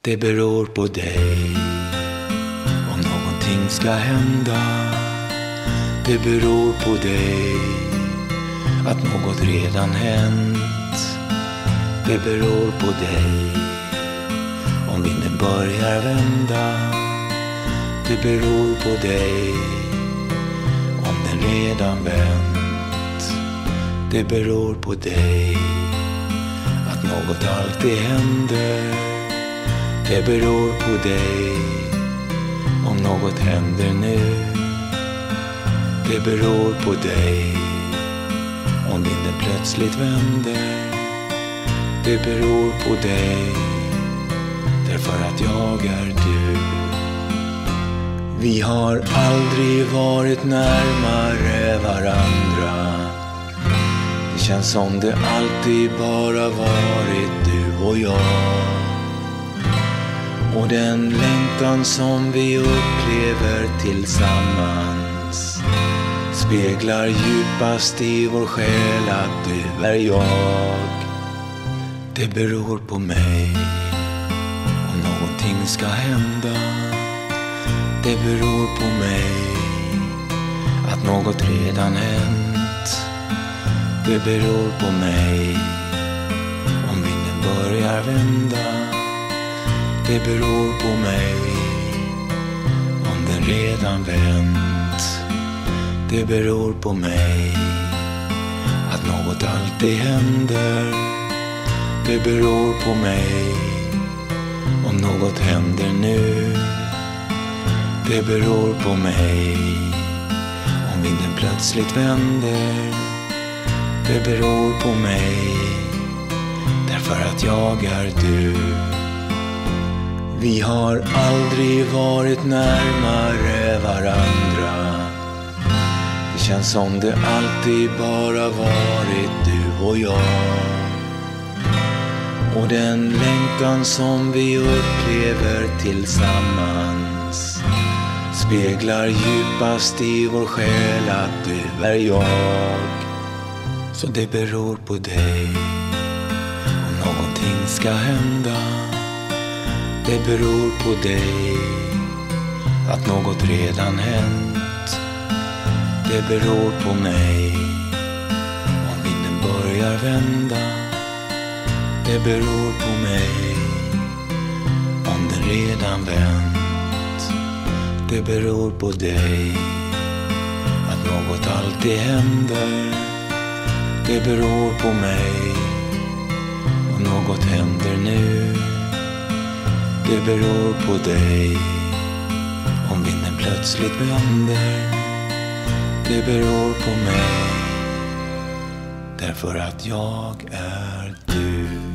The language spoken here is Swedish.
Det beror på dig om någonting ska hända. Det beror på dig att något redan hänt. Det beror på dig om vinden börjar vända. Det beror på dig om den redan vänt. Det beror på dig att något alltid händer. Det beror på dig om något händer nu. Det beror på dig om vinden plötsligt vänder. Det beror på dig därför att jag är du. Vi har aldrig varit närmare varandra. Det känns som det alltid bara varit du och jag. Och den längtan som vi upplever tillsammans speglar djupast i vår själ att du är jag. Det beror på mig om någonting ska hända. Det beror på mig att något redan hänt. Det beror på mig om vinden börjar vända. Det beror på mig om den redan vänt. Det beror på mig att något alltid händer. Det beror på mig om något händer nu. Det beror på mig om vinden plötsligt vänder. Det beror på mig därför att jag är du. Vi har aldrig varit närmare varandra. Det känns som det alltid bara varit du och jag. Och den längtan som vi upplever tillsammans speglar djupast i vår själ att du är jag. Så det beror på dig om någonting ska hända. Det beror på dig att något redan hänt. Det beror på mig om vinden börjar vända. Det beror på mig om den redan vänt. Det beror på dig att något alltid händer. Det beror på mig om något händer nu. Det beror på dig om vinden plötsligt vänder. Det beror på mig därför att jag är du.